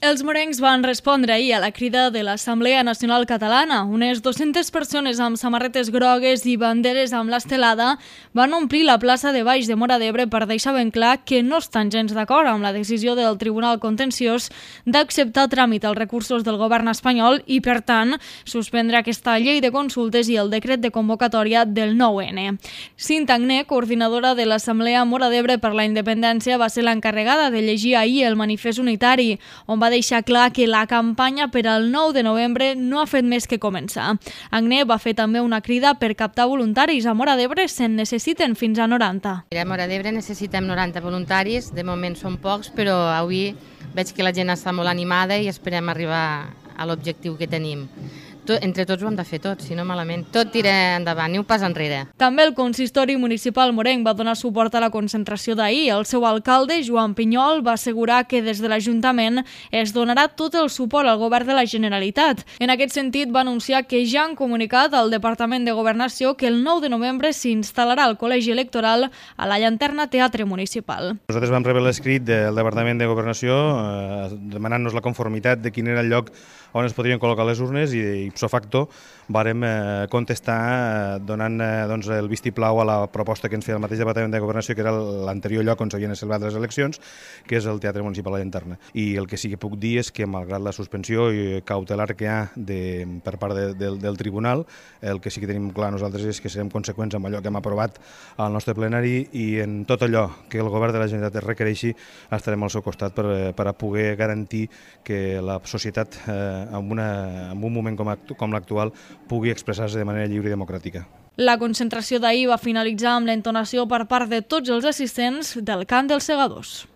Els morencs van respondre ahir a la crida de l'Assemblea Nacional Catalana. Unes 200 persones amb samarretes grogues i banderes amb l'estelada van omplir la plaça de Baix de Móra d'Ebre per deixar ben clar que no estan gens d'acord amb la decisió del Tribunal Contenciós d'acceptar a tràmit els recursos del govern espanyol i, per tant, suspendre aquesta llei de consultes i el decret de convocatòria del 9N. Cinta Agné, coordinadora de l'Assemblea Móra d'Ebre per la Independència, va ser l'encarregada de llegir ahir el manifest unitari, on va deixar clar que la campanya per al 9 de novembre no ha fet més que començar. Agné va fer també una crida per captar voluntaris. A Móra d'Ebre se'n necessiten fins a 90. A Móra d'Ebre necessitem 90 voluntaris, de moment són pocs, però avui veig que la gent està molt animada i esperem arribar a l'objectiu que tenim. Entre tots ho hem de fer tot, si no malament. Tot tira endavant, ni un pas enrere. També el consistori municipal morenc va donar suport a la concentració d'ahir. El seu alcalde, Joan Pinyol, va assegurar que des de l'Ajuntament es donarà tot el suport al govern de la Generalitat. En aquest sentit, va anunciar que ja han comunicat al Departament de Governació que el 9 de novembre s'instal·larà al Col·legi Electoral a la Llanterna Teatre Municipal. Nosaltres vam rebre l'escrit del Departament de Governació demanant-nos la conformitat de quin era el lloc on es podrien col·locar les urnes i ipso facto vàrem contestar donant el vistiplau a la proposta que ens feia el mateix Departament de Governació, que era l'anterior lloc on s'havien celebrat les eleccions, que és el Teatre Municipal de la Llanterna. I el que sí que puc dir és que, malgrat la suspensió cautelar que hi ha per part del Tribunal, el que sí que tenim clar nosaltres és que serem conseqüents amb allò que hem aprovat al nostre plenari i en tot allò que el govern de la Generalitat es requereixi estarem al seu costat per a poder garantir que la societat en un moment com l'actual pugui expressar-se de manera lliure i democràtica. La concentració d'ahir va finalitzar amb l'entonació per part de tots els assistents del Cant dels Segadors.